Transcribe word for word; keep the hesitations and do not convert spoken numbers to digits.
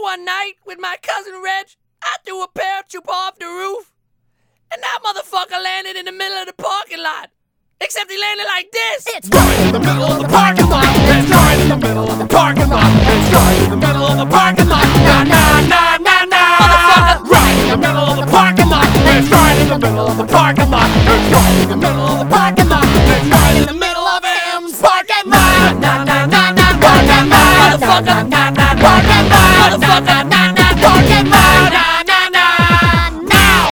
one night with my cousin Reg. I threw a parachute off the roof, and that motherfucker landed in the middle of the parking lot. Except he landed like this. It's right in the middle of the parking lot. It's right in the middle of the parking lot. It's right in the middle of the parking lot. Na na na na na. Motherfucker. Right in the middle of the parking lot. It's right in the middle of the parking lot. It's right in the middle of the parking lot. It's right in the middle of M's parking lot. Na na na na na na. Motherfucker. Na na na na na. Motherfucker.